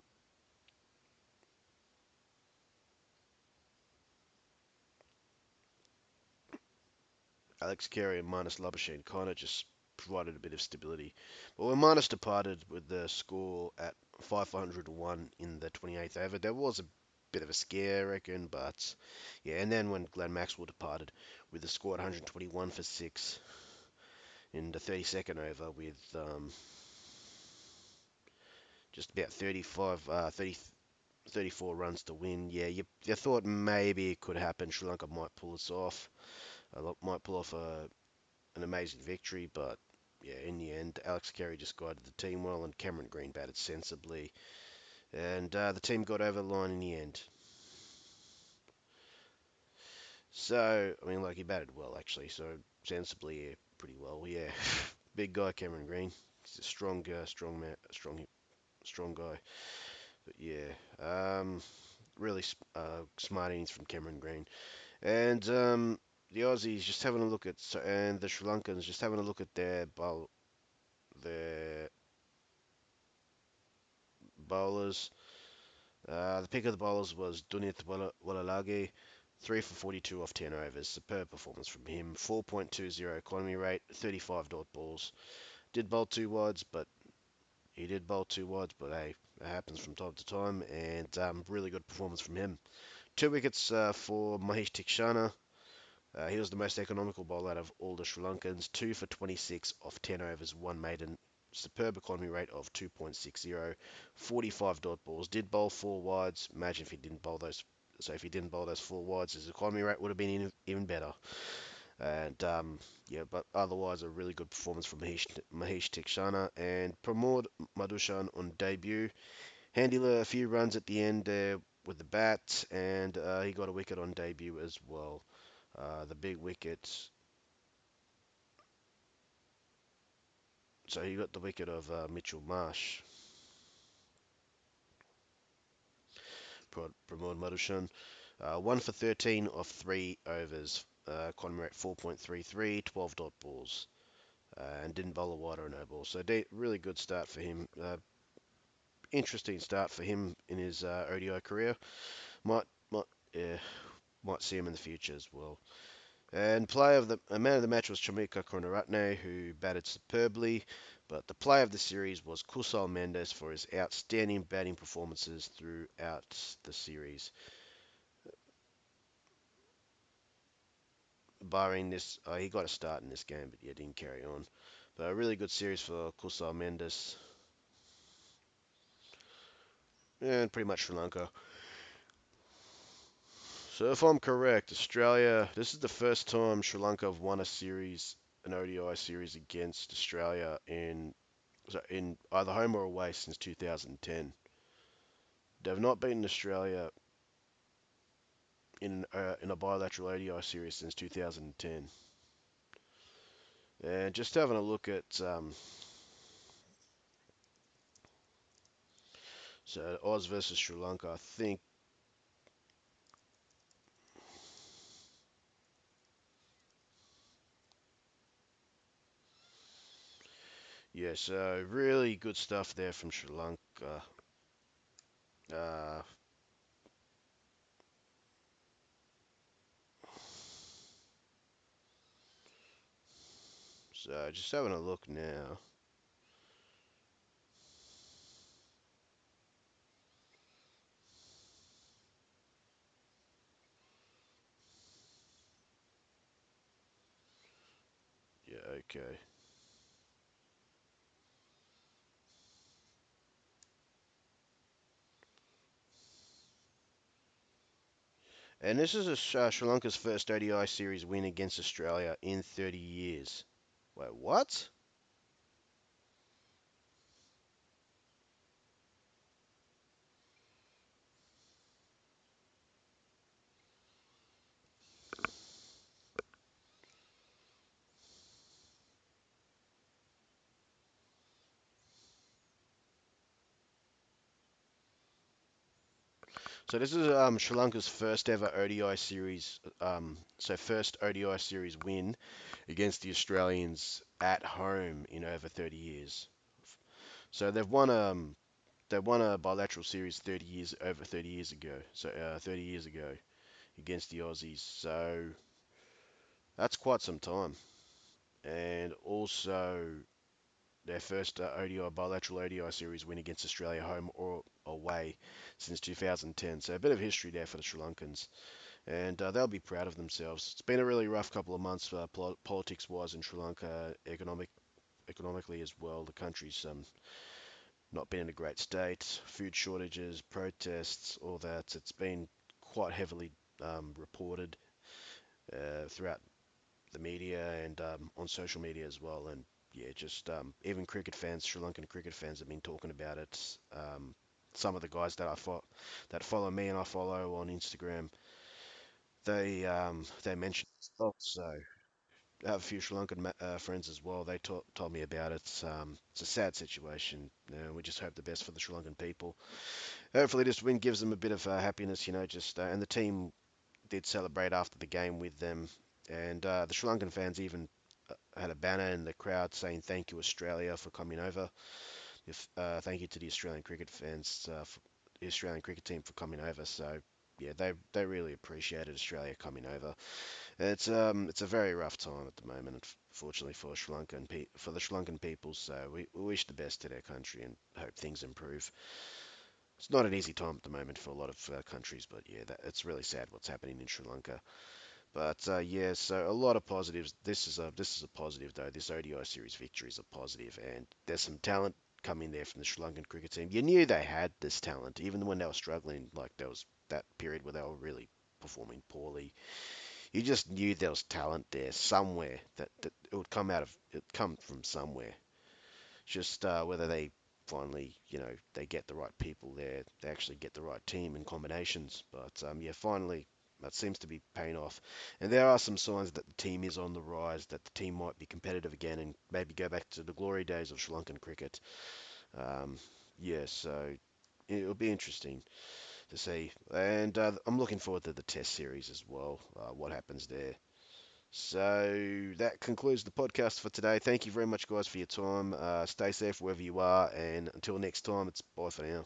Alex Carey and Marnus Labuschagne kind of just provided a bit of stability. But when Marnus departed with the score at five hundred one in the twenty-eighth over, there was a bit of a scare, I reckon. But yeah, and then when Glenn Maxwell departed with the score at one hundred twenty-one for six in the thirty-second over with um, just about thirty-five, uh, thirty, thirty-four runs to win. Yeah, you, you thought maybe it could happen. Sri Lanka might pull this off. Uh, might pull off a an amazing victory, but yeah, in the end, Alex Carey just guided the team well, and Cameron Green batted sensibly, and uh, the team got over the line in the end. So, I mean, like he batted well actually, so sensibly, yeah, pretty well, yeah. Big guy, Cameron Green. He's a strong, uh, strong man, strong, strong guy. But yeah, um, really uh, smart innings from Cameron Green, and um, the Aussies just having a look at, and the Sri Lankans just having a look at their bowl, their bowlers. Uh, the pick of the bowlers was Dunit Walalage, three for forty-two off ten overs. Superb performance from him. four point two oh economy rate, thirty-five dot balls. Did bowl two wides, but he did bowl two wides, but hey, it happens from time to time. And um, really good performance from him. Two wickets uh, for Mahesh Tikshana. Uh, he was the most economical bowler out of all the Sri Lankans. two for twenty-six off ten overs, one maiden. Superb economy rate of two point six oh, forty-five dot balls. Did bowl four wides. Imagine if he didn't bowl those. So if he didn't bowl those four wides, his economy rate would have been even better. And um, yeah, but otherwise a really good performance from Mahesh, Mahesh Tikshana and Pramod Madushan on debut. Handled a few runs at the end there with the bat, and uh, he got a wicket on debut as well. Uh, the big wicket. So he got the wicket of uh, Mitchell Marsh. Pramod Madushan. Uh, one for thirteen off three overs. Uh, economy rate four point three three, twelve dot balls. Uh, and didn't bowl a wide or no ball. So de- really good start for him. Uh, interesting start for him in his uh, O D I career. Might might yeah, might see him in the future as well. And player of the a man of the match was Chamika Karunaratne, who batted superbly. But the player of the series was Kusal Mendes for his outstanding batting performances throughout the series. Barring this, uh, he got a start in this game, but yeah, didn't carry on. But a really good series for Kusal Mendes. And pretty much Sri Lanka. So if I'm correct, Australia, this is the first time Sri Lanka have won a series, an O D I series against Australia in in either home or away since two thousand ten. They've not beaten Australia in uh, in a bilateral O D I series since two thousand ten. And just having a look at um, so Oz versus Sri Lanka, I think yeah, so really good stuff there from Sri Lanka. Uh, So just having a look now. Yeah, okay. And this is a, uh, Sri Lanka's first O D I series win against Australia in thirty years. Wait, what? So this is um, Sri Lanka's first ever O D I series. Um, so first O D I series win against the Australians at home in over thirty years. So they've won um they won a bilateral series thirty years over thirty years ago. So uh, thirty years ago against the Aussies. So that's quite some time. And also their first uh, O D I bilateral O D I series win against Australia home or away since two thousand ten. So a bit of history there for the Sri Lankans. And uh, they'll be proud of themselves. It's been a really rough couple of months uh, pol- politics-wise in Sri Lanka, economic economically as well. The country's um, not been in a great state. Food shortages, protests, all that. It's been quite heavily um, reported uh, throughout the media and um, on social media as well. And yeah, just um, even cricket fans, Sri Lankan cricket fans, have been talking about it. Um, some of the guys that I fo- that follow me and I follow on Instagram, they um, they mentioned it as well. So I have a few Sri Lankan ma- uh, friends as well. They to- told me about it. Um, it's a sad situation. You know, we just hope the best for the Sri Lankan people. Hopefully, this win gives them a bit of uh, happiness. You know, just uh, and the team did celebrate after the game with them, and uh, the Sri Lankan fans even uh, had a banner in the crowd saying "Thank you Australia for coming over." If uh, thank you to the Australian cricket fans, uh, for the Australian cricket team for coming over. So yeah, they they really appreciated Australia coming over. It's um it's a very rough time at the moment, unfortunately for Sri Lanka and pe- for the Sri Lankan people. So we, we wish the best to their country and hope things improve. It's not an easy time at the moment for a lot of uh, countries, but yeah, that, it's really sad what's happening in Sri Lanka. But uh, yeah, so a lot of positives. This is a this is a positive though. This O D I series victory is a positive, and there's some talent coming there from the Sri Lankan cricket team. You knew they had this talent, even when they were struggling. Like there was that period where they were really performing poorly. You just knew there was talent there somewhere that, that it would come out of it come from somewhere. Just uh, whether they finally, you know, they get the right people there, they actually get the right team and combinations. But um, yeah, finally, that seems to be paying off. And there are some signs that the team is on the rise, that the team might be competitive again and maybe go back to the glory days of Sri Lankan cricket. Um, yeah, so it'll be interesting to see. And uh, I'm looking forward to the Test series as well, uh, what happens there. So that concludes the podcast for today. Thank you very much, guys, for your time. Uh, stay safe wherever you are, and until next time, it's bye for now.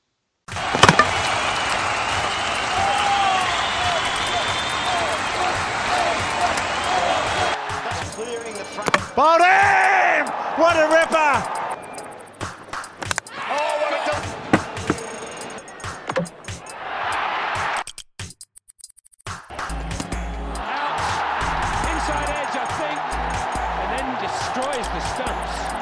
Clearing the front. Bowled in! What a ripper! Oh, what a dunk! Out, inside edge, I think, and then destroys the stumps.